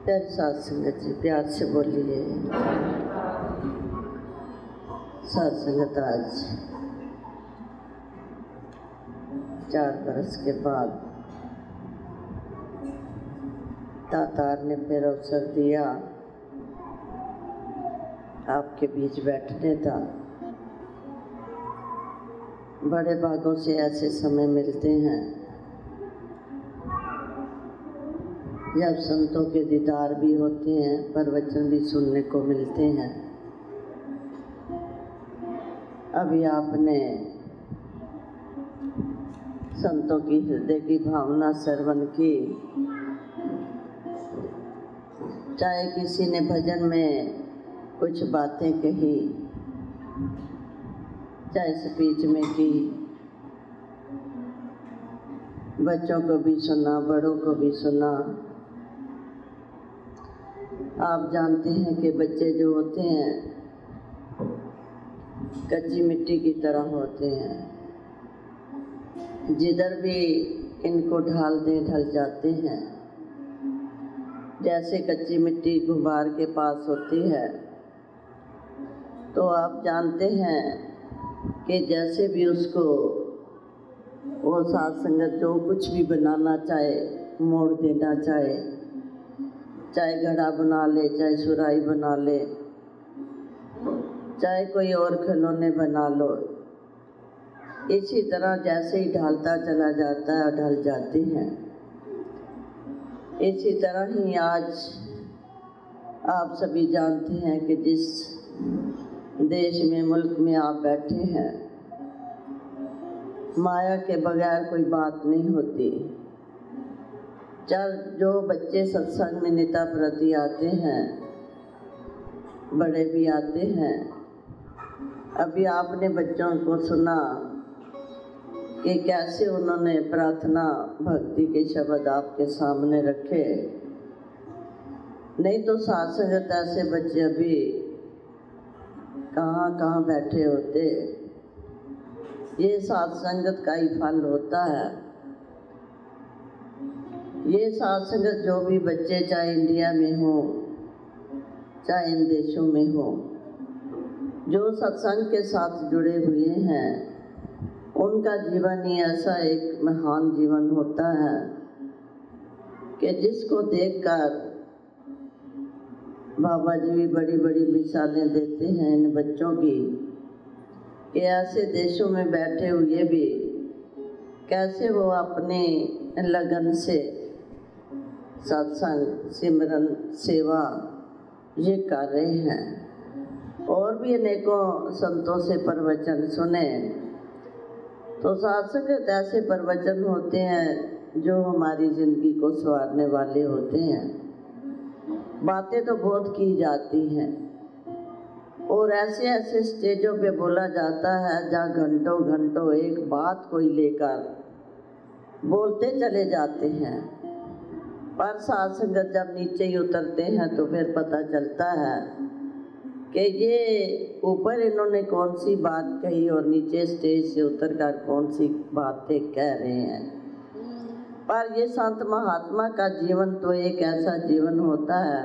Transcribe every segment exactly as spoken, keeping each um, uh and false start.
प्यारी साथ संगत जी, प्यार से बोलिए। साथ संगत, आज चार बरस के बाद दातार ने फिर अवसर दिया आपके बीच बैठने का। बड़े भागों से ऐसे समय मिलते हैं जब संतों के दीदार भी होते हैं, प्रवचन भी सुनने को मिलते हैं। अभी आपने संतों की हृदय की भावना श्रवण की। चाहे किसी ने भजन में कुछ बातें कही, चाहे स्पीच में की, बच्चों को भी सुना, बड़ों को भी सुना। आप जानते हैं कि बच्चे जो होते हैं कच्ची मिट्टी की तरह होते हैं, जिधर भी इनको ढाल दें ढल जाते हैं। जैसे कच्ची मिट्टी गुब्बार के पास होती है, तो आप जानते हैं कि जैसे भी उसको वो साथ संगत जो कुछ भी बनाना चाहे, मोड़ देना चाहे, चाहे घड़ा बना ले, चाहे सुराही बना ले, चाहे कोई और खिलौने बना लो, इसी तरह जैसे ही ढालता चला जाता है और ढल जाती हैं। इसी तरह ही आज आप सभी जानते हैं कि जिस देश में, मुल्क में आप बैठे हैं, माया के बगैर कोई बात नहीं होती। चार जो बच्चे सत्संग में निता प्रति आते हैं, बड़े भी आते हैं। अभी आपने बच्चों को सुना कि कैसे उन्होंने प्रार्थना भक्ति के शब्द आपके सामने रखे। नहीं तो साथ संगत ऐसे बच्चे अभी कहाँ कहाँ बैठे होते। ये साथ संगत का ही फल होता है। ये साथ संगत जो भी बच्चे, चाहे इंडिया में हो, चाहे इन देशों में हो, जो सत्संग के साथ जुड़े हुए हैं, उनका जीवन ही ऐसा एक महान जीवन होता है कि जिसको देखकर बाबा जी भी बड़ी बड़ी मिसालें देते हैं इन बच्चों की, कि ऐसे देशों में बैठे हुए भी कैसे वो अपने लगन से सत्संग, सिमरन, सेवा ये कर रहे हैं। और भी अनेकों संतों से प्रवचन सुने। तो साथ संगत ऐसे प्रवचन होते हैं जो हमारी ज़िंदगी को संवारने वाले होते हैं। बातें तो बहुत की जाती हैं और ऐसे ऐसे स्टेजों पे बोला जाता है जहाँ घंटों घंटों एक बात कोई लेकर बोलते चले जाते हैं। पर साथ संगत जब नीचे ही उतरते हैं तो फिर पता चलता है कि ये ऊपर इन्होंने कौन सी बात कही और नीचे स्टेज से उतरकर कौन सी बातें कह रहे हैं। पर ये संत महात्मा का जीवन तो एक ऐसा जीवन होता है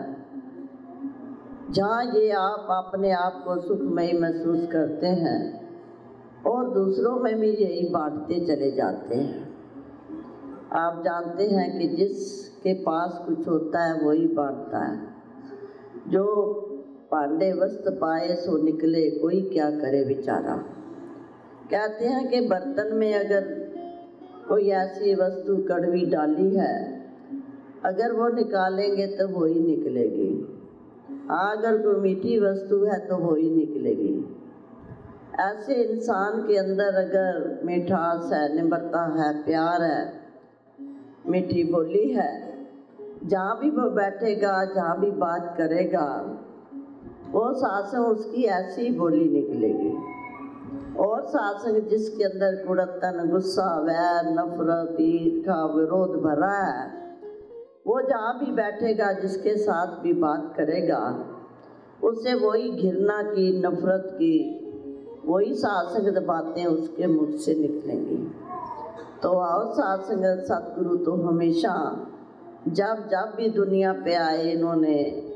जहाँ ये आप अपने आप को सुखमय महसूस करते हैं और दूसरों में भी यही बांटते चले जाते हैं। आप जानते हैं कि जिसके पास कुछ होता है वही बांटता है। जो पांडे वस्त्र पाए सो निकले, कोई क्या करे बेचारा। कहते हैं कि बर्तन में अगर कोई ऐसी वस्तु कड़वी डाली है, अगर वो निकालेंगे तो वो ही निकलेगी। अगर कोई मीठी वस्तु है तो वो ही निकलेगी। ऐसे इंसान के अंदर अगर मिठास है, निम्रता है, प्यार है, मीठी बोली है, जहाँ भी वो बैठेगा, जहाँ भी बात करेगा, वो सासंग उसकी ऐसी बोली निकलेगी। और सासंग जिसके अंदर कुड़तन, गुस्सा, वैर, नफरत, ईर्ष्या, विरोध भरा है, वो जहाँ भी बैठेगा, जिसके साथ भी बात करेगा, उससे वही घृणा की, नफरत की, वही सासंग बातें उसके मुख से निकलेंगी। तो आओ साथ संगत, सतगुरु तो हमेशा जब जब भी दुनिया पे आए इन्होंने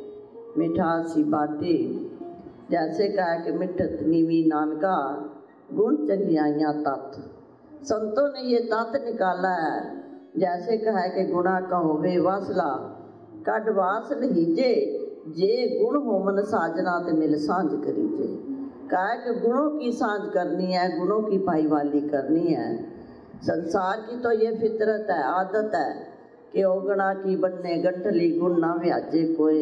मिठासी बाटी, जैसे कहा कि मिठत नीवी नानका गुण चंगियाइयाँ तत्। संतों ने ये तत् निकाला है, जैसे कहा है कि गुणा कहोवे वासला कड वास लहीजे जे गुण होमन साजना ते मिल सांझ करीजे। कहा है कि गुणों की सांझ करनी है, गुणों की भाईवाली करनी है। संसार की तो ये फितरत है, आदत है कि औगणा की बनने गंठली गुण ना व्याजे कोई।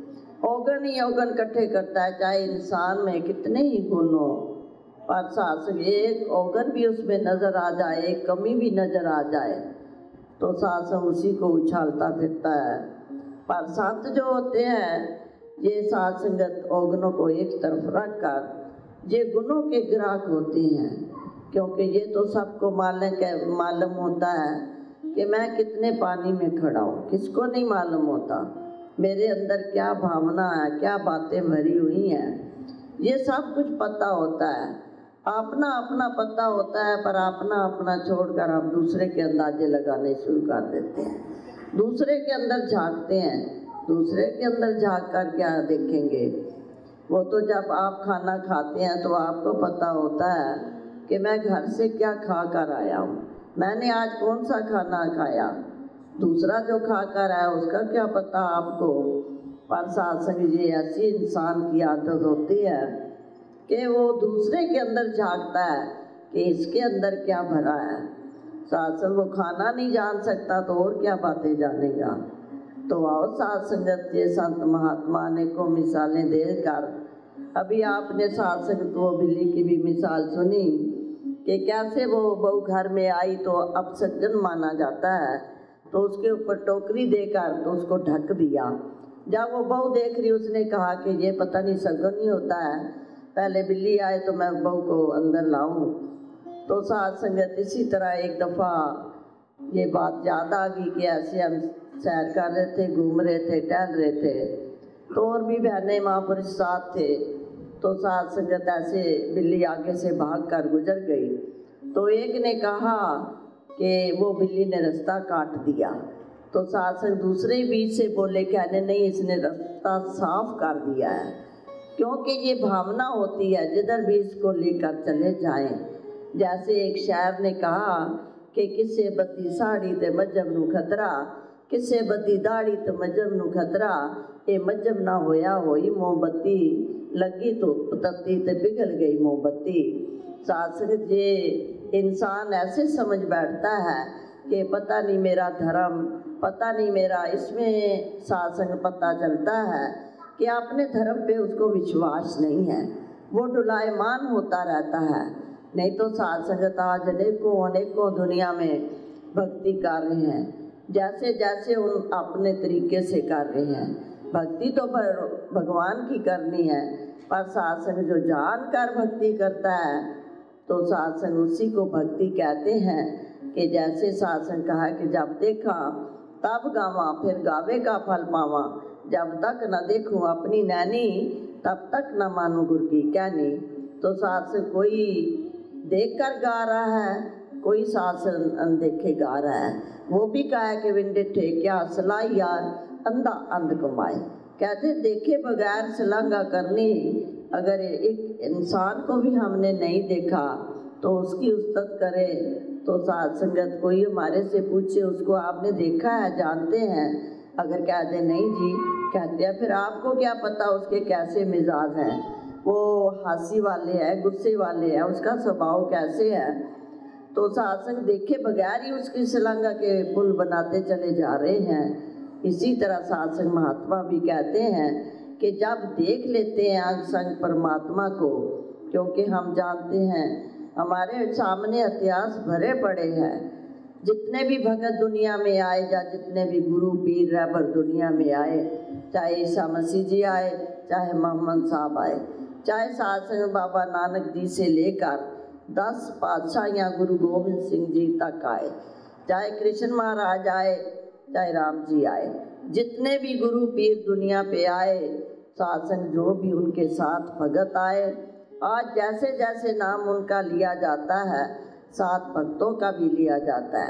औगण ही औगण इकट्ठे करता है, चाहे इंसान में कितने ही गुण हो, पर सास एक औगण भी उसमें नज़र आ जाए, एक कमी भी नज़र आ जाए तो सास उसी को उछालता फिरता है। पर संत जो होते हैं ये साध संगत औगणों को एक तरफ रख कर ये गुणों के ग्राहक होते हैं, क्योंकि ये तो सबको मालूम मालूम होता है कि मैं कितने पानी में खड़ा हूँ। किसको नहीं मालूम होता मेरे अंदर क्या भावना है, क्या बातें भरी हुई हैं, ये सब कुछ पता होता है। अपना अपना पता होता है, पर अपना अपना छोड़कर हम दूसरे के अंदाजे लगाने शुरू कर देते हैं, दूसरे के अंदर झांकते हैं। दूसरे के अंदर झांक कर क्या देखेंगे? वो तो जब आप खाना खाते हैं तो आपको पता होता है कि मैं घर से क्या खा कर आया हूँ, मैंने आज कौन सा खाना खाया। दूसरा जो खा कर आया उसका क्या पता आपको। पर सत्संग जी ऐसी इंसान की आदत होती है कि वो दूसरे के अंदर झांकता है कि इसके अंदर क्या भरा है। सत्संग वो खाना नहीं जान सकता तो और क्या बातें जानेगा। तो आओ साथ संगत ये संत महात्मा ने को मिसालें देकर, अभी आपने साथ संगत वो बिल्ली की भी मिसाल सुनी कि कैसे वो बहू घर में आई तो अपशगुन माना जाता है, तो उसके ऊपर टोकरी देकर तो उसको ढक दिया। जब वो बहू देख रही उसने कहा कि ये पता नहीं शगुन ही होता है, पहले बिल्ली आए तो मैं बहू को अंदर लाऊं। तो साथ संगत इसी तरह एक दफ़ा ये बात याद आ गई कि ऐसे हम सैर कर रहे थे, घूम रहे थे, टहल रहे थे, तो और भी बहनें महापुरुष साथ थे। तो साथ संगत ऐसे बिल्ली आगे से भाग कर गुजर गई, तो एक ने कहा कि वो बिल्ली ने रास्ता काट दिया। तो साथ संग दूसरे ही बीच से बोले, कहने नहीं इसने रास्ता साफ कर दिया है, क्योंकि ये भावना होती है जिधर भी इसको लेकर चले जाएं। जैसे एक शायर ने कहा कि किसे बदी साड़ी ते मजहब नू खतरा, किसे बदी दाड़ी ते मजहब नू खतरा, ये मजहब ना होया होई मोमबत्ती, लगी तो तत्ती ते पिघल गई मोमबत्ती। सात्संग जे इंसान ऐसे समझ बैठता है कि पता नहीं मेरा धर्म, पता नहीं मेरा, इसमें सात्संग पता चलता है कि अपने धर्म पे उसको विश्वास नहीं है, वो डुलायमान होता रहता है। नहीं तो साथ संगत आज अनेकों अनेकों दुनिया में भक्ति कर रहे हैं, जैसे जैसे उन अपने तरीके से कर रहे हैं। भक्ति तो भगवान की करनी है, पर सत्संग जो जान कर भक्ति करता है तो सत्संग उसी को भक्ति कहते हैं। कि जैसे सत्संग कहा कि जब देखा तब गावा, फिर गावे का फल पावा, जब तक न देखूं अपनी नैनी, तब तक न मानूं गुर की कहनी। तो सत्संग कोई देख कर गा रहा है, कोई सत्संग अनदेखे गा रहा है। वो भी कहा है कि विंडे ठेक्या सलाहिया अंधा अंध कमाए, कहते देखे बगैर सलांगा करनी। अगर एक इंसान को भी हमने नहीं देखा तो उसकी उस्तत करे। तो साथ संगत कोई हमारे से पूछे उसको आपने देखा है, जानते हैं, अगर कहते नहीं जी, कहते हैं फिर आपको क्या पता उसके कैसे मिजाज हैं, वो हंसी वाले हैं, गुस्से वाले हैं, उसका स्वभाव कैसे है। तो सत्संग देखे बगैर ही उसकी सलांगा के पुल बनाते चले जा रहे हैं। इसी तरह सत्संग महात्मा भी कहते हैं कि जब देख लेते हैं अंग संग परमात्मा को, क्योंकि हम जानते हैं हमारे सामने इतिहास भरे पड़े हैं, जितने भी भगत दुनिया में आए या जितने भी गुरु पीर रहबर दुनिया में आए, चाहे ईसा मसीह जी आए, चाहे मोहम्मद साहब आए, चाहे सत्संग बाबा नानक जी से लेकर दस पातशाह या गुरु गोविंद सिंह जी तक आए, चाहे कृष्ण महाराज आए, चाहे राम जी आए, जितने भी गुरु पीर दुनिया पे आए, सत्संग जो भी उनके साथ भगत आए, आज जैसे जैसे नाम उनका लिया जाता है, साथ भक्तों का भी लिया जाता है।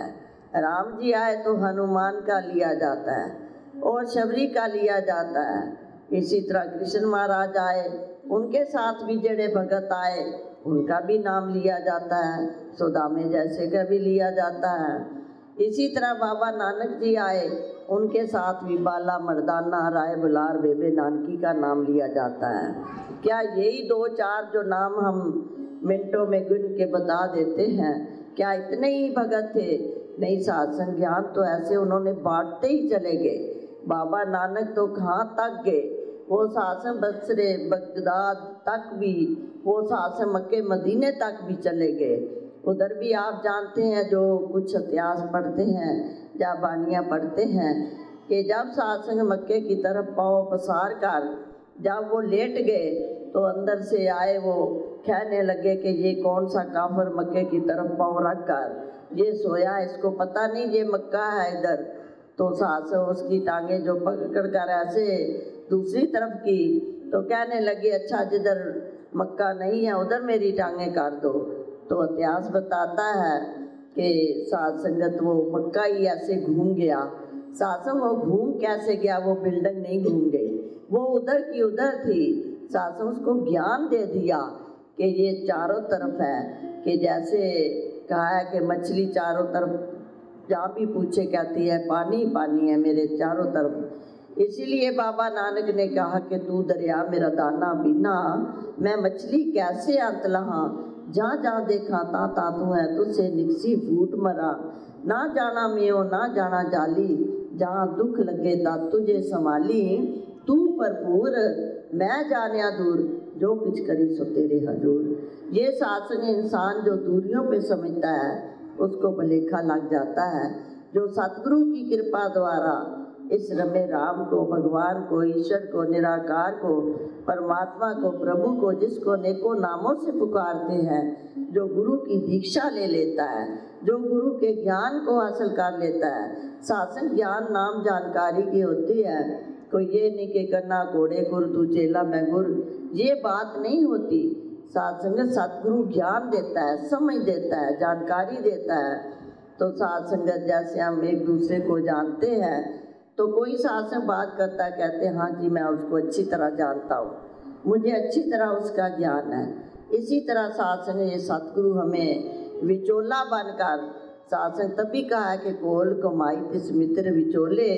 राम जी आए तो हनुमान का लिया जाता है और शबरी का लिया जाता है। इसी तरह कृष्ण महाराज आए, उनके साथ भी जड़े भगत आए, उनका भी नाम लिया जाता है, सुदामे जैसे का भी लिया जाता है। इसी तरह बाबा नानक जी आए, उनके साथ भी बाला मर्दाना राय बुलार बेबे नानकी का नाम लिया जाता है। क्या यही दो चार जो नाम हम मिनटों में गिन के बता देते हैं, क्या इतने ही भगत थे? नहीं, सत्संग ज्ञान तो ऐसे उन्होंने बांटते ही चले गए। बाबा नानक तो कहाँ तक गए, वो शासन बसरे बगदाद तक भी, वो शासन मक्के मदीने तक भी चले गए। उधर भी आप जानते हैं, जो कुछ इतिहास पढ़ते हैं या बानियाँ पढ़ते हैं, कि जब शासन मक्के की तरफ पाँव पसार कर जब वो लेट गए तो अंदर से आए, वो कहने लगे कि ये कौन सा काफर मक्के की तरफ पाँव रख कर ये सोया, इसको पता नहीं ये मक्का है इधर। तो सास उसकी टांगे जो पकड़ कर ऐसे दूसरी तरफ की, तो कहने लगे अच्छा जिधर मक्का नहीं है उधर मेरी टांगे कर दो। तो इतिहास बताता है कि साध संगत वो मक्का ही ऐसे घूम गया। सासम वो घूम कैसे गया, वो बिल्डिंग नहीं घूम गई, वो उधर की उधर थी। सासम उसको ज्ञान दे दिया कि ये चारों तरफ है, कि जैसे कहा है कि मछली चारों तरफ जहाँ भी पूछे कहती है पानी पानी है मेरे चारों तरफ। इसीलिए बाबा नानक ने कहा कि तू दरिया मेरा दाना बिना, मैं मछली कैसे अंत लहा, जहाँ जहाँ देखा ता ता तू है, तुझसे निकसी फूट मरा, ना जाना मियो ना जाना जाली, जहाँ दुख लगे ता तुझे संभाली, तू भरपूर मैं जानिया दूर, जो कुछ करी सो तेरे हजूर। ये सात्संग इंसान जो दूरियों पे समझता है उसको भलेखा लग जाता है। जो सतगुरु की कृपा द्वारा इस रमे राम को, भगवान को, ईश्वर को, निराकार को, परमात्मा को, प्रभु को, जिसको नेको नामों से पुकारते हैं, जो गुरु की दीक्षा ले लेता है, जो गुरु के ज्ञान को हासिल कर लेता है। शासन ज्ञान नाम जानकारी की होती है, कोई ये नहीं कि करना घोड़े गुर तू चेला मैं गुर, ये बात नहीं होती। सत्संग सतगुरु ज्ञान देता है, समझ देता है, जानकारी देता है। तो साथ संगत जैसे हम एक दूसरे को जानते हैं, तो कोई साथ से बात करता है, कहते हैं हाँ जी मैं उसको अच्छी तरह जानता हूँ, मुझे अच्छी तरह उसका ज्ञान है। इसी तरह साथ संग ये सतगुरु हमें विचोला बनकर, साथ संग तभी कहा है कि कोल कमाई तिस मित्र विचोले,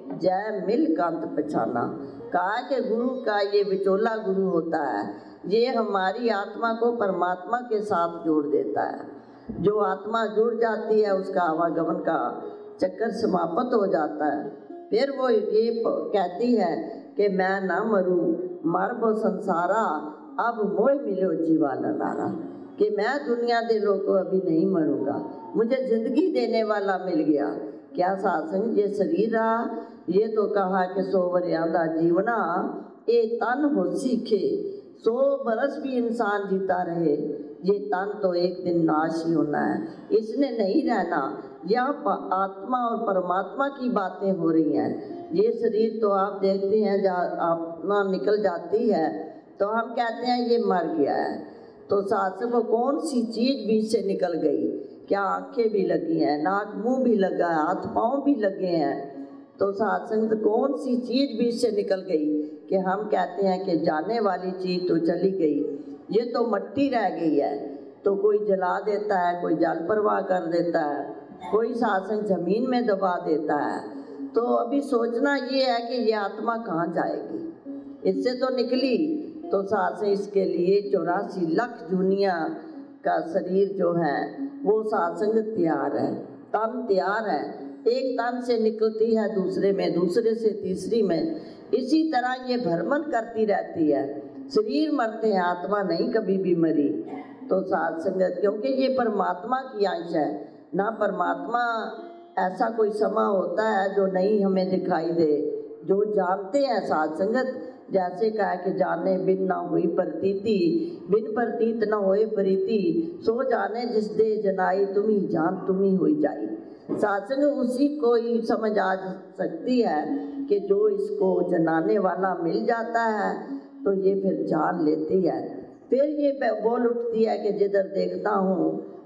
जय मिल कांत पहचाना। कहा है कि गुरु का ये विचोला गुरु होता है, ये हमारी आत्मा को परमात्मा के साथ जोड़ देता है। जो आत्मा जुड़ जाती है उसका आवागमन का चक्कर समाप्त हो जाता है। फिर वो ये कहती है कि मैं ना मरूं मर वो संसारा, अब मोह मिलो जीवा नारा, कि मैं दुनिया दे लोगों अभी नहीं मरूंगा, मुझे जिंदगी देने वाला मिल गया। क्या सासंग ये शरीर रहा, ये तो कहा कि सौ वरियां दा जीवना, ये तन हो सीखे, सौ बरस भी इंसान जीता रहे, ये तन तो एक दिन नाश ही होना है, इसने नहीं रहना। यहाँ आत्मा और परमात्मा की बातें हो रही हैं। ये शरीर तो आप देखते हैं जहाँ आत्मा निकल जाती है तो हम कहते हैं ये मर गया है। तो साथ वो कौन सी चीज़ बीच से निकल गई, क्या आंखें भी लगी हैं, नाक मुंह भी लगा है, हाथ पाँव भी लगे हैं, तो सत्संग कौन सी चीज़ बीच से निकल गई कि हम कहते हैं कि जाने वाली चीज़ तो चली गई, ये तो मट्टी रह गई है। तो कोई जला देता है, कोई जल प्रवाह कर देता है, कोई सत्संग जमीन में दबा देता है। तो अभी सोचना ये है कि ये आत्मा कहाँ जाएगी, इससे तो निकली। तो सत्संग इसके लिए चौरासी लाख दुनिया का शरीर जो है वो सत्संग तैयार है, तन तैयार है, एक तन से निकलती है दूसरे में, दूसरे से तीसरी में, इसी तरह ये भ्रमण करती रहती है। शरीर मरते हैं, आत्मा नहीं कभी भी मरी। तो साथ संगत, क्योंकि ये परमात्मा की अंश है ना, परमात्मा ऐसा कोई समा होता है जो नहीं हमें दिखाई दे, जो जानते हैं साथ संगत। जैसे कहा कि जाने बिन ना हुई प्रतीति, बिन प्रतीत न होए प्रीति, सो जाने जिस दे जनाई, तुम ही जान तुम ही होई जाई। सत्संग उसी को ही समझ आ सकती है कि जो इसको जनाने वाला मिल जाता है तो ये फिर जान लेती है। फिर ये बोल उठती है कि जिधर देखता हूँ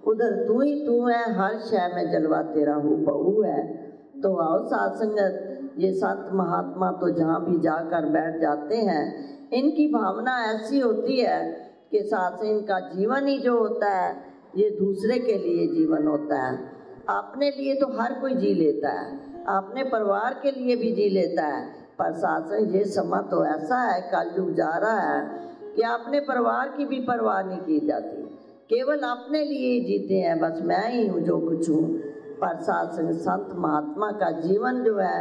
उधर तू ही तू है, हर शय में जलवा तेरा हूँ बहू है। तो आओ साथ संगत, ये संत महात्मा तो जहाँ भी जाकर बैठ जाते हैं, इनकी भावना ऐसी होती है कि साथ से इनका जीवन ही जो होता है ये दूसरे के लिए जीवन होता है। अपने लिए तो हर कोई जी लेता है, अपने परिवार के लिए भी जी लेता है, पर साथ से ये समा तो ऐसा है, कलयुग जा रहा है कि अपने परिवार की भी परवाह नहीं की जाती, केवल अपने लिए ही जीते हैं, बस मैं ही हूँ जो कुछ हूँ। पर साथ संग संत महात्मा का जीवन जो है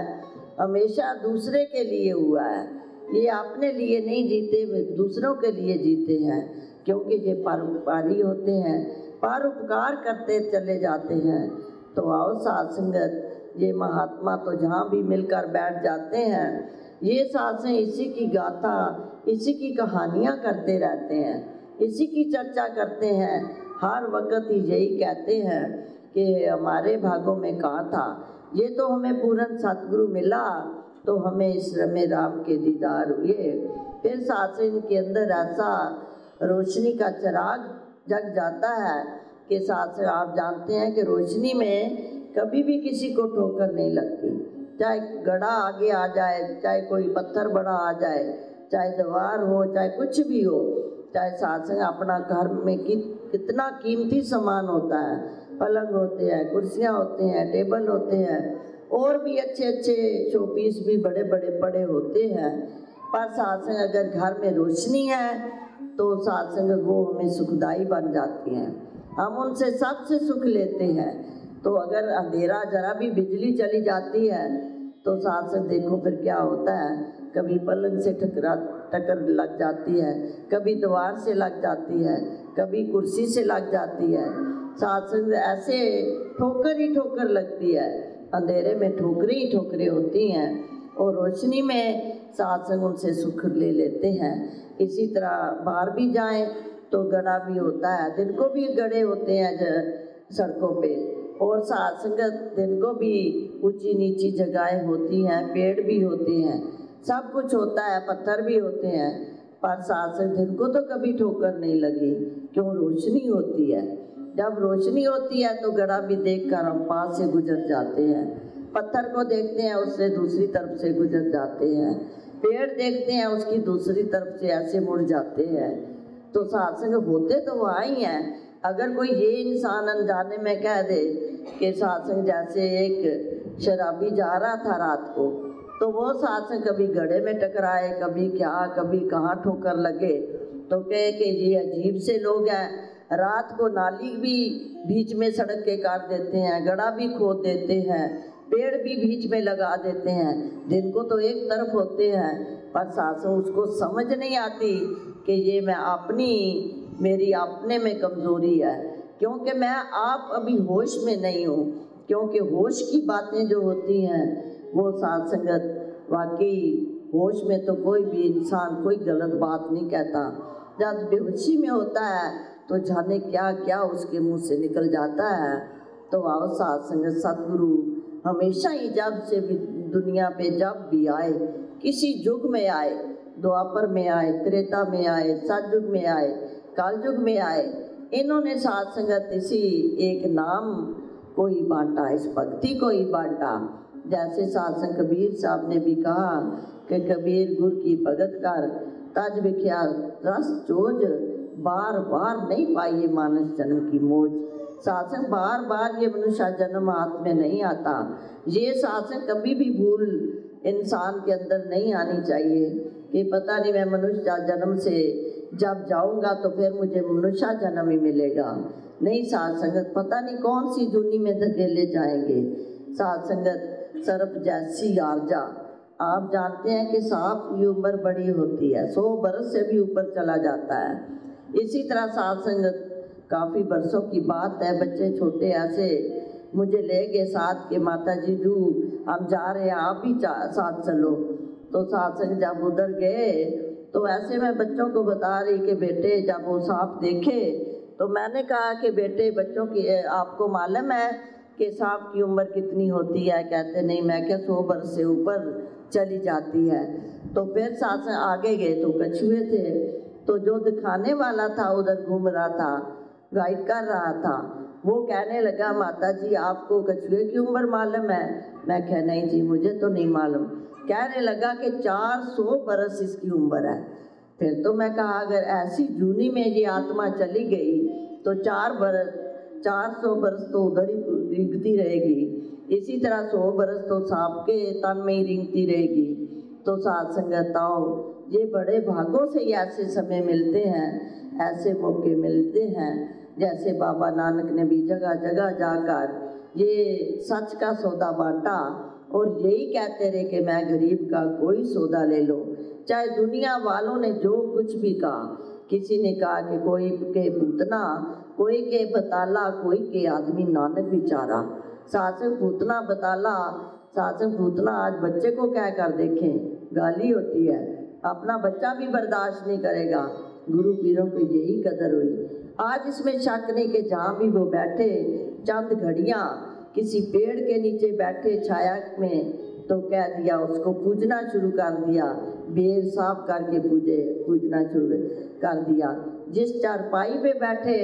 हमेशा दूसरे के लिए हुआ है, ये अपने लिए नहीं जीते, वे दूसरों के लिए जीते हैं, क्योंकि ये परोपकारी होते हैं, परोपकार करते चले जाते हैं। तो आओ साथ संगत, ये महात्मा तो जहाँ भी मिलकर बैठ जाते हैं, ये साथ में इसी की गाथा, इसी की कहानियाँ करते रहते हैं, इसी की चर्चा करते हैं, हर वक्त ही यही कहते हैं कि हमारे भागों में कहा था, ये तो हमें पूर्ण सतगुरु मिला तो हमें इस रमे राम के दीदार हुए। फिर साथ से इनके अंदर ऐसा रोशनी का चिराग जग जाता है कि साथ से आप जानते हैं कि रोशनी में कभी भी किसी को ठोकर नहीं लगती, चाहे गड़ा आगे आ जाए, चाहे कोई पत्थर बड़ा आ जाए, चाहे दीवार हो, चाहे कुछ भी हो, चाहे साथ संग अपना घर में कि, कितना कीमती सामान होता है, पलंग होते हैं, कुर्सियाँ होते हैं, टेबल होते हैं, और भी अच्छे अच्छे शोपीस भी बड़े बड़े पड़े होते हैं, पर साथ संग अगर घर में रोशनी है तो साथ संग वो हमें सुखदाई बन जाती हैं, हम उनसे सबसे सुख लेते हैं। तो अगर अंधेरा जरा भी बिजली चली जाती है तो साथ से देखो फिर क्या होता है, कभी पलंग से टकरा टक्कर लग जाती है, कभी दीवार से लग जाती है, कभी कुर्सी से लग जाती है, साथ से ऐसे ठोकर ही ठोकर लगती है, अंधेरे में ठोकरें ही ठोकरें होती हैं, और रोशनी में साथ संग उनसे सुख ले लेते हैं। इसी तरह बाहर भी जाएं तो गड़ा भी होता है, दिन को भी गड़े होते हैं सड़कों पे, और साथ संगत दिन को भी ऊंची नीची जगहें होती हैं, पेड़ भी होते हैं, सब कुछ होता है, पत्थर भी होते हैं, पर साथ संग दिन को तो कभी ठोकर नहीं लगी, क्यों? रोशनी होती है। जब रोशनी होती है तो गड़ा भी देखकर हम पास से गुजर जाते हैं, पत्थर को देखते हैं उससे दूसरी तरफ से गुजर जाते हैं, पेड़ देखते हैं उसकी दूसरी तरफ से ऐसे मुड़ जाते हैं। तो साथ संग होते तो वहाँ ही हैं। अगर कोई ये इंसान अनजाने में कह दे कि साथ संग जैसे एक शराबी जा रहा था रात को, तो वो साथ संग कभी गड्ढे में टकराए, कभी क्या, कभी कहाँ ठोकर लगे, तो कहे कि ये अजीब से लोग हैं, रात को नाली भी बीच में सड़क के काट देते हैं, गड्ढा भी खोद देते हैं, पेड़ भी बीच में लगा देते हैं, दिन को तो एक तरफ होते हैं, पर सासों उसको समझ नहीं आती कि ये मैं अपनी मेरी अपने में कमज़ोरी है, क्योंकि मैं आप अभी होश में नहीं हूँ, क्योंकि होश की बातें जो होती हैं वो साथ संगत वाकई होश में तो कोई भी इंसान कोई गलत बात नहीं कहता, जब बेहोशी में होता है तो जाने क्या क्या उसके मुंह से निकल जाता है। तो आओ साथ संगत, सतगुरु हमेशा ही जब से भी दुनिया पे जब भी आए, किसी युग में आए, द्वापर में आए, त्रेता में आए, सतयुग में आए, कलयुग में आए, इन्होंने साथ संगत इसी एक नाम को ही बांटा, इस भक्ति को ही बांटा। जैसे साथ संग कबीर साहब ने भी कहा कि कबीर गुर की भगत कर, तज विख्या रस चोज, बार बार नहीं पाई मानस जन्म की मौज। सासंग बार बार ये मनुष्य जन्म हाथ में नहीं आता, ये सासंग कभी भी भूल इंसान के अंदर नहीं आनी चाहिए कि पता नहीं मैं मनुष्य जन्म से जब जाऊंगा तो फिर मुझे मनुष्य जन्म ही मिलेगा। नहीं साथ संगत, पता नहीं कौन सी दुनी में धकेले जाएंगे। साथ संगत सर्प जैसी आर्जा, आप जानते हैं कि सांप की उम्र बड़ी होती है, सौ बरस से भी ऊपर चला जाता है। इसी तरह साथ संगत काफ़ी बरसों की बात है, बच्चे छोटे ऐसे मुझे ले गए साथ के, माता जी जू हम जा रहे हैं आप भी साथ चलो। तो साथ संग जब उधर गए तो ऐसे मैं बच्चों को बता रही कि बेटे जब वो सांप देखे तो मैंने कहा कि बेटे बच्चों की आपको मालूम है कि सांप की उम्र कितनी होती है? कहते नहीं। मैं क्या सौ बरस से ऊपर चली जाती है। तो फिर साथ में आगे गए तो कछुए थे, तो जो दिखाने वाला था उधर घूम रहा था, गाइड कर रहा था, वो कहने लगा माता जी आपको कछुए की उम्र मालूम है? मैं कह नहीं जी मुझे तो नहीं मालूम। कहने लगा कि चार सौ बरस इसकी उम्र है। फिर तो मैं कहा अगर ऐसी जूनी में ये आत्मा चली गई तो चार बरस चार सौ बरस तो उधर ही रिंगती रहेगी, इसी तरह सौ बरस तो सांप के तन में ही रिंगती रहेगी। तो साथ संगत आओ, ये बड़े भागों से ही ऐसे समय मिलते हैं, ऐसे मौके मिलते हैं। जैसे बाबा नानक ने भी जगह जगह जाकर ये सच का सौदा बांटा और यही कहते रहे कि मैं गरीब का कोई सौदा ले लो। चाहे दुनिया वालों ने जो कुछ भी कहा, किसी ने कहा कि कोई के पूतना, कोई के बताला, कोई के आदमी नानक बेचारा। सासंग पूतना बताला, सासंग पूतना आज बच्चे को कह कर देखें गाली होती है, अपना बच्चा भी बर्दाश्त नहीं करेगा। गुरु पीरों की यही कदर हुई। आज इसमें शक नहीं कि जहाँ भी वो बैठे चंद घड़ियाँ किसी पेड़ के नीचे बैठे छाया में, तो कह दिया उसको पूजना शुरू कर दिया, बेर साफ करके पूजे पूजना शुरू कर दिया। जिस चारपाई पे बैठे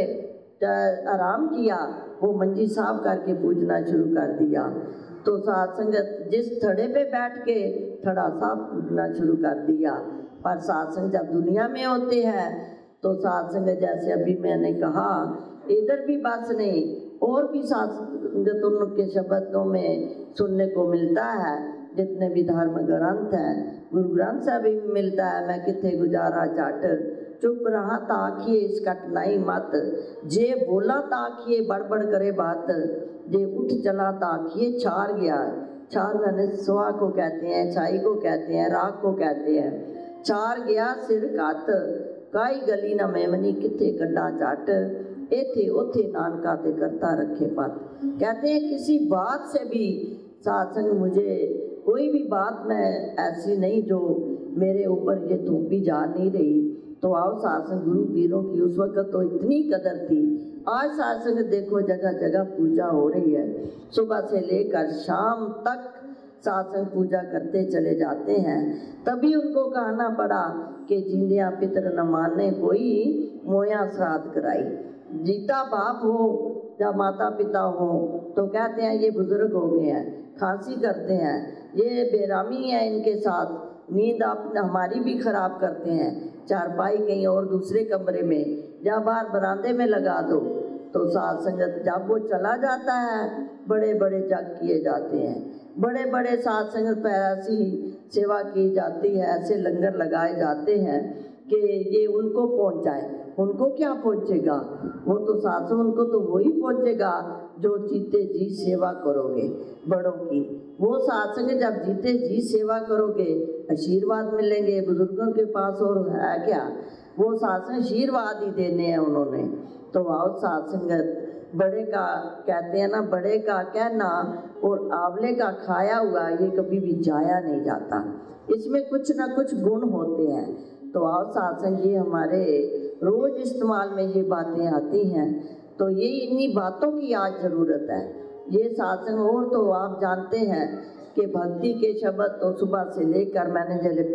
आराम किया वो मंजी साफ करके पूजना शुरू कर दिया। तो साथ संगत जिस थड़े पे बैठ के थड़ा साफ पूजना शुरू कर दिया। पर साथ संगत जब दुनिया में होते हैं तो साथ संगत जैसे अभी मैंने कहा इधर भी बस नहीं, और भी साथ संगत उनके शब्दों में सुनने को मिलता है। जितने भी धर्म ग्रंथ हैं, गुरु ग्रंथ साहब भी मिलता है, मैं किथे गुजारा चट, चुप रहा ताकिए इस कटनाई मत, जे बोला ताकिए बड़बड़ करे बात, जे उठ चला ताकिए छार गया। छार मैंने सुहा को कहते हैं, छाई को कहते हैं, राग को कहते हैं। छार गया सिर कत, काई गली न मेमनी किथे कड्डा चट, एथे ओथे नानका ते करता रखे पत। कहते हैं किसी बात से भी सात्संग मुझे कोई भी बात में ऐसी नहीं जो मेरे ऊपर ये थोपी जा नहीं रही। तो आओ सात्संग गुरु पीरों की उस वक्त तो इतनी कदर थी। आज सात्संग देखो जगह जगह पूजा हो रही है, सुबह से लेकर शाम तक सात्संग पूजा करते चले जाते हैं। तभी उनको कहना पड़ा कि जिंदिया पितर न माने कोई, मोया श्राद्ध कराई। जीता बाप हो या माता पिता हो तो कहते हैं ये बुजुर्ग हो गए हैं, खांसी करते हैं, ये बेरामी है, इनके साथ नींद आप हमारी भी खराब करते हैं, चारपाई कहीं और दूसरे कमरे में या बाहर बरामदे में लगा दो। तो साथ संगत जब वो चला जाता है बड़े बड़े जग किए जाते हैं, बड़े बड़े साथ संगत पर ऐसी सेवा की जाती है, ऐसे लंगर लगाए जाते हैं कि ये उनको पहुंचाए। उनको क्या पहुंचेगा, वो तो सासू उनको तो वही पहुंचेगा जो जीते जी सेवा करोगे बड़ों की। वो सात्संग जब जीते जी सेवा करोगे आशीर्वाद मिलेंगे। बुजुर्गों के पास और है क्या, वो सात्संग आशीर्वाद ही देने हैं उन्होंने। तो आओ सात्संगत, बड़े का कहते हैं ना, बड़े का कहना और आंवले का खाया हुआ ये कभी भी जाया नहीं जाता, इसमें कुछ ना कुछ गुण होते हैं। तो आओ सात्संग जी हमारे रोज इस्तेमाल में ये बातें आती हैं, तो ये इन्हीं बातों की आज ज़रूरत है। ये सात्संग और तो आप जानते हैं कि भक्ति के शब्द तो सुबह से लेकर, मैंने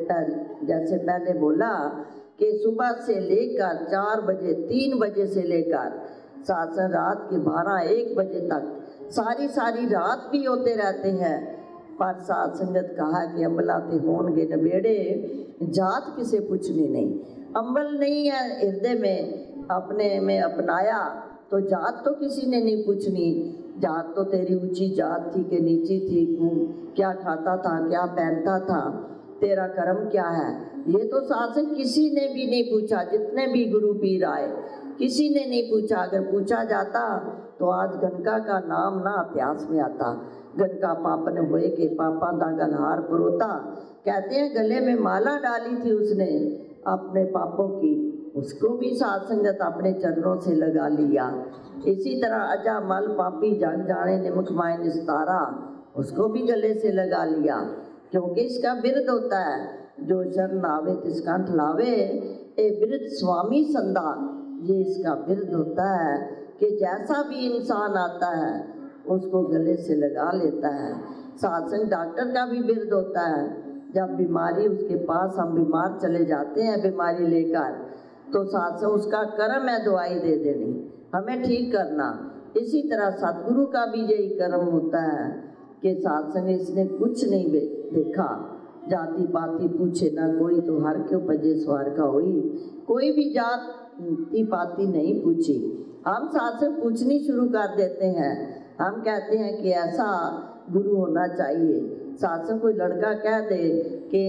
जैसे पहले बोला कि सुबह से लेकर चार बजे तीन बजे से लेकर सात्संग रात के बारह एक बजे तक सारी सारी रात भी होते रहते हैं। पर साथ संगत कहा कि अम्बला ते होंगे नवेड़े, जात किसे पूछनी नहीं। अम्बल नहीं है हृदय में अपने में अपनाया तो जात तो किसी ने नहीं पूछनी। जात तो तेरी ऊंची जात थी कि नीची थी, क्या खाता था, क्या पहनता था, तेरा कर्म क्या है, ये तो सात्संग किसी ने भी नहीं पूछा। जितने भी गुरु पीर आए किसी ने नहीं पूछा। अगर पूछा जाता तो आज गनका का नाम ना इतिहास में आता। गनका पापन हुए के पापा दा गलहार परोता, कहते हैं गले में माला डाली थी उसने अपने पापों की, उसको भी साथ संगत अपने चरणों से लगा लिया। इसी तरह अजा मल पापी जग जाने निमुख माय निस्तारा, उसको भी गले से लगा लिया, क्योंकि इसका विरध होता है जो शरण आवे तिसकंठ लावे, ए विरध स्वामी संदा। ये इसका विरध होता है कि जैसा भी इंसान आता है उसको गले से लगा लेता है। सात्संग डॉक्टर का भी विरध होता है, जब बीमारी उसके पास हम बीमार चले जाते हैं बीमारी लेकर, तो सात्संग उसका कर्म है दवाई दे देनी, हमें ठीक करना। इसी तरह सतगुरु का भी यही कर्म होता है कि सत्संग इसने कुछ नहीं देखा, जाति पाति पूछे ना कोई, तो हर के उपजे स्वर का होई, कोई भी जाति पाति नहीं पूछी। हम सत्संग पूछनी शुरू कर देते हैं, हम कहते हैं कि ऐसा गुरु होना चाहिए। सत्संग कोई लड़का कह दे कि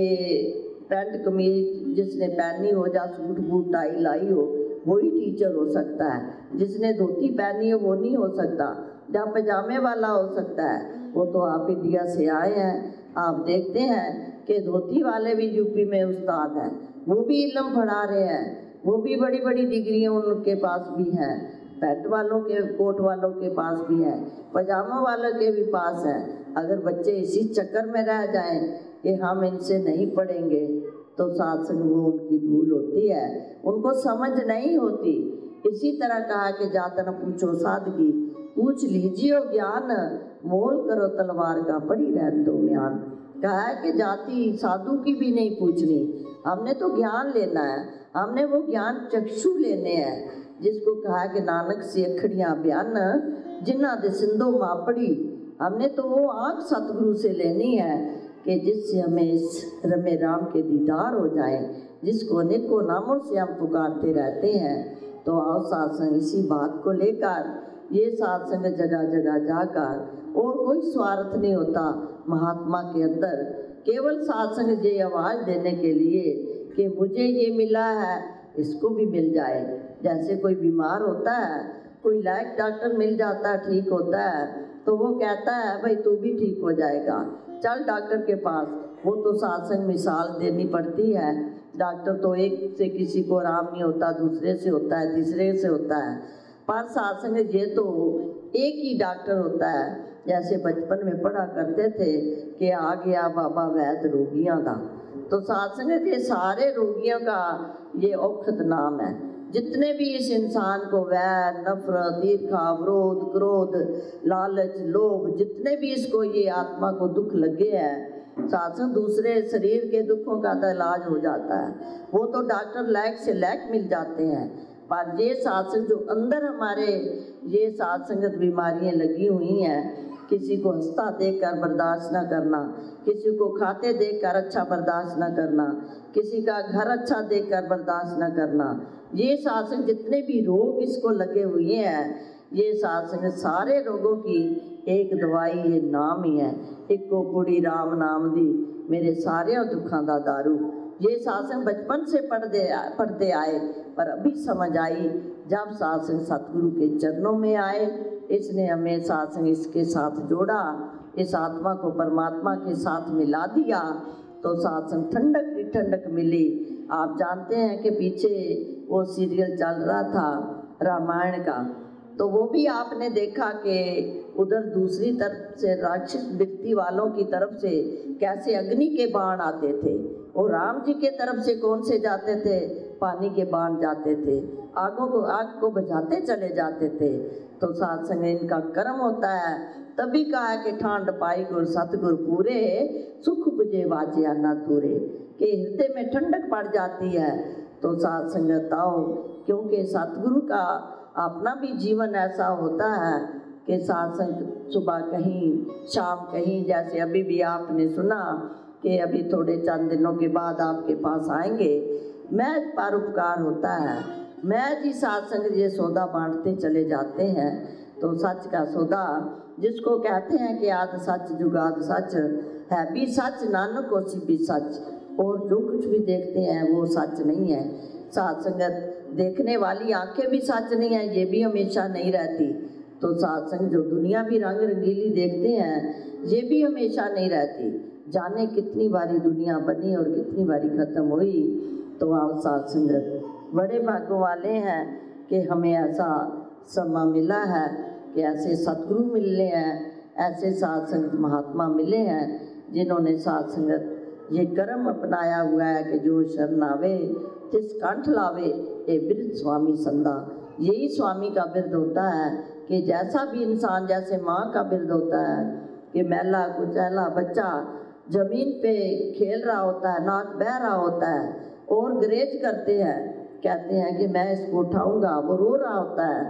पैंट कमीज जिसने पहनी हो, या सूट बूट टाई लाई हो, वही टीचर हो सकता है। जिसने धोती पहनी हो वो नहीं हो सकता, या पजामे वाला हो सकता है। वो तो आप इंडिया से आए हैं, आप देखते हैं कि धोती वाले भी यूपी में उस्ताद हैं, वो भी इल्म पढ़ा रहे हैं, वो भी बड़ी बड़ी डिग्रियाँ उनके पास भी हैं। पैंट वालों के, कोट वालों के पास भी है, पजामा वालों के भी पास है। अगर बच्चे इसी चक्कर में रह जाएं कि हम इनसे नहीं पढ़ेंगे, तो सत्संग वो उनकी भूल होती है, उनको समझ नहीं होती। इसी तरह कहा कि जातन पूछो सादगी, पूछ लीजिए ज्ञान, मोल करो तलवार का पड़ी रहन दो म्यान। कहा है कि जाति साधु की भी नहीं पूछनी, हमने तो ज्ञान लेना है, हमने वो ज्ञान चक्षु लेने हैं, जिसको कहा कि नानक से अखड़ियाँ बयान जिन्ना दे सिंधो मापड़ी। हमने तो वो आँख सतगुरु से लेनी है कि जिससे हमें इस रमे राम के दीदार हो जाए, जिसको अनेकों नामों से हम पुकारते रहते हैं। तो आओ सत्संग इसी बात को लेकर, ये सत्संग जगह जगह जाकर, और कोई स्वार्थ नहीं होता महात्मा के अंदर, केवल सत्संग ये आवाज़ देने के लिए कि मुझे ये मिला है इसको भी मिल जाए। जैसे कोई बीमार होता है, कोई लायक डॉक्टर मिल जाता है, ठीक होता है, तो वो कहता है भाई तू भी ठीक हो जाएगा, चल डॉक्टर के पास। वो तो सत्संग मिसाल देनी पड़ती है। डॉक्टर तो एक से किसी को आराम नहीं होता, दूसरे से होता है, तीसरे से होता है, पर सत्संग ये तो एक ही डॉक्टर होता है। जैसे बचपन में पढ़ा करते थे कि आ गया बाबा वैद रोगियों का, तो सत्संग के सारे रोगियों का ये औखत नाम है। जितने भी इस इंसान को वैर, नफरत, ईर्खा, विरोध, क्रोध, लालच, लोभ, जितने भी इसको ये आत्मा को दुख लगे हैं, सत्संग दूसरे शरीर के दुखों का तो इलाज हो जाता है। वो तो डॉक्टर लायक से लायक मिल जाते हैं, पर ये सत्संग जो अंदर हमारे ये सत्संगत बीमारियाँ लगी हुई हैं, किसी को हंसता देखकर बर्दाश्त न करना, किसी को खाते देखकर अच्छा बर्दाश्त न करना, किसी का घर अच्छा देखकर बर्दाश्त न करना, ये सत्संग जितने भी रोग इसको लगे हुए हैं, ये सत्संग सारे रोगों की एक दवाई ये नाम ही है। इको पुड़ी राम नाम दी मेरे सारे दुखों का दारू। ये सत्संग बचपन से पढ़ते पढ़ते आए, पर अभी समझ आई जब सत्संग सतगुरु के चरणों में आए। इसने हमें सत्संग इसके साथ जोड़ा, इस आत्मा को परमात्मा के साथ मिला दिया, तो सत्संग ठंडक की ठंडक मिली। आप जानते हैं कि पीछे वो सीरियल चल रहा था रामायण का, तो वो भी आपने देखा कि उधर दूसरी तरफ से राक्षस व्यक्ति वालों की तरफ से कैसे अग्नि के बाण आते थे, और राम जी के तरफ से कौन से जाते थे, पानी के बाण जाते थे, आगों को आग को बुझाते चले जाते थे। तो सत्संग इनका कर्म होता है। तभी कहा है कि ठांड पाई गुर सतगुर पूरे, सुख बुझे वाजिया ना दूरे, कि हृदय में ठंडक पड़ जाती है। तो सत्संगत आओ, क्योंकि सतगुरु का अपना भी जीवन ऐसा होता है कि सत्संग सुबह कहीं शाम कहीं, जैसे अभी भी आपने सुना कि अभी थोड़े चंद दिनों के बाद आपके पास आएंगे। मैं परोपकार होता है, मैं जी सत्संग ये सौदा बांटते चले जाते हैं। तो सच का सौदा जिसको कहते हैं कि आद सच जुगाद सच है भी सच, नानक होसी भी सच, और जो कुछ भी देखते हैं वो सच नहीं है। सत्संगत देखने वाली आंखें भी सच नहीं है, ये भी हमेशा नहीं रहती। तो सत्संग जो दुनिया भी रंग रंगीली देखते हैं, ये भी हमेशा नहीं रहती। जाने कितनी बारी दुनिया बनी और कितनी बारी ख़त्म हुई। तो आप सत्संगत बड़े भाग्यों वाले हैं कि हमें ऐसा समा मिला है कि ऐसे सतगुरु मिले हैं, ऐसे सत्संगत महात्मा मिले हैं जिन्होंने सत्संगत ये कर्म अपनाया हुआ है कि जो शरण आवे तिस कंठ लावे, ये बिरध स्वामी संदा। यही स्वामी का बिरध होता है कि जैसा भी इंसान, जैसे माँ का बिरध होता है कि मैला कुचैला बच्चा जमीन पे खेल रहा होता है, नाक बह रहा होता है और ग्रेज करते हैं, कहते हैं कि मैं इसको उठाऊंगा, वो रो रहा होता है।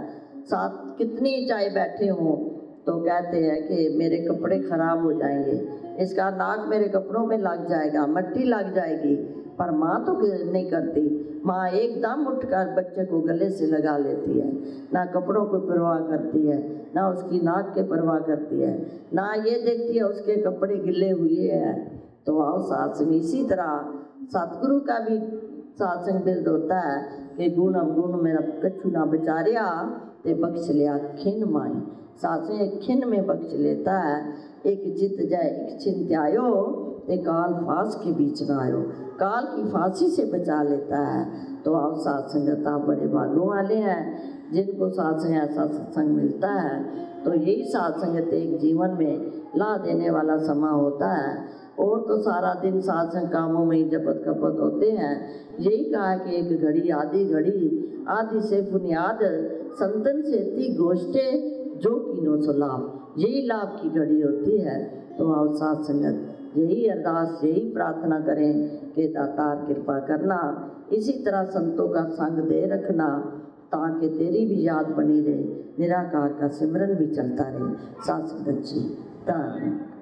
साथ कितनी चाहे बैठे हों तो कहते हैं कि मेरे कपड़े ख़राब हो जाएंगे, इसका नाक मेरे कपड़ों में लग जाएगा, मिट्टी लग जाएगी। पर माँ तो नहीं करती। माँ एकदम उठकर बच्चे को गले से लगा लेती है, ना कपड़ों को परवाह करती है, ना उसकी नाक के परवाह करती है, ना ये देखती है उसके कपड़े गिले हुए हैं। तो आओ सत्संग इसी तरह सतगुरु का भी सत्संग बिरद होता है कि गुण अवगुण मेरा कछु ना बचारिया ते बख्श लिया खिन माई। सत्संग खिन में बख्श लेता है। एक चित जाए एक चिंत आयो ते काल फांस के बीच ना आयो, काल की फांसी से बचा लेता है। तो आओ सत्संगत आप बड़े भागों वाले हैं जिनको सत्संग ऐसा सत्संग मिलता है। तो यही सत्संगत एक जीवन में ला देने वाला समा होता है। और तो सारा दिन सत्संग कामों में ही जपत खपत होते हैं। यही कहा है कि एक घड़ी आधी घड़ी आदि से बुनियाद संतन से ती गोष्ठे जो कीनो सो लाभ, यही लाभ की घड़ी होती है। तो आओ सत्संगत यही अरदास यही प्रार्थना करें कि दातार कृपा करना, इसी तरह संतों का संग दे रखना ताकि तेरी भी याद बनी रहे, निराकार का सिमरन भी चलता रहे। सत्संगत जी धन्यवाद।